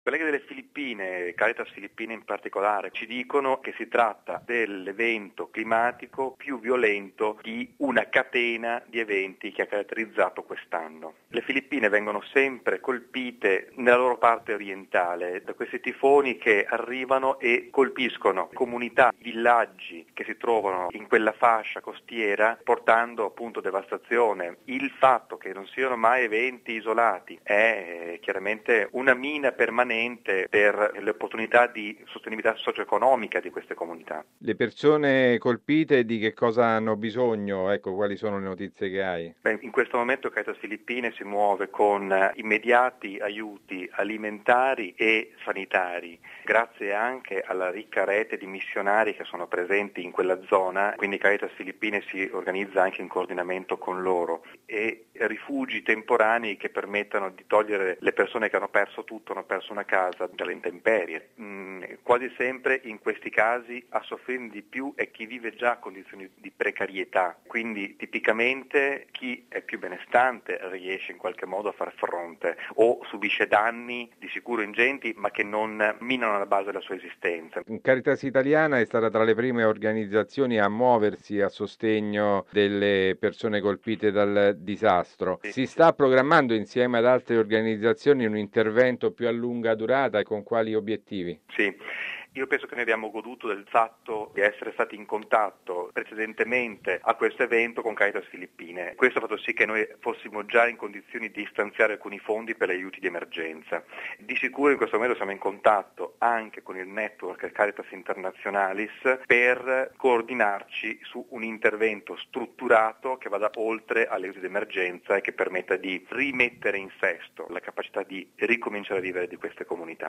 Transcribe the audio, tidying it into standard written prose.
Colleghi delle Filippine, Caritas Filippine in particolare, ci dicono che si tratta dell'evento climatico più violento di una catena di eventi che ha caratterizzato quest'anno. Le Filippine vengono sempre colpite nella loro parte orientale da questi tifoni che arrivano e colpiscono comunità, villaggi che si trovano in quella fascia costiera, portando appunto devastazione. Il fatto che non siano mai eventi isolati è chiaramente una mina permanente per le opportunità di sostenibilità socio-economica di queste comunità. Le persone colpite di che cosa hanno bisogno? Ecco, quali sono le notizie che hai? In questo momento Caritas Filippine si muove con immediati aiuti alimentari e sanitari, grazie anche alla ricca rete di missionari che sono presenti in quella zona, quindi Caritas Filippine si organizza anche in coordinamento con loro, e rifugi temporanei che permettano di togliere le persone che hanno perso tutto, hanno perso una casa, dalle intemperie. Quasi sempre in questi casi a soffrire di più è chi vive già condizioni di precarietà, quindi tipicamente chi è più benestante riesce in qualche modo a far fronte o subisce danni di sicuro ingenti ma che non minano la base della sua esistenza. Caritas Italiana è stata tra le prime organizzazioni a muoversi a sostegno delle persone colpite dal disastro. Sì. Si sta programmando insieme ad altre organizzazioni un intervento più a lunga durata e con quali obiettivi? Sì. Io penso che noi abbiamo goduto del fatto di essere stati in contatto precedentemente a questo evento con Caritas Filippine. Questo ha fatto sì che noi fossimo già in condizioni di stanziare alcuni fondi per gli aiuti di emergenza. Di sicuro in questo momento siamo in contatto anche con il network Caritas Internationalis per coordinarci su un intervento strutturato che vada oltre agli aiuti di emergenza e che permetta di rimettere in sesto la capacità di ricominciare a vivere di queste comunità.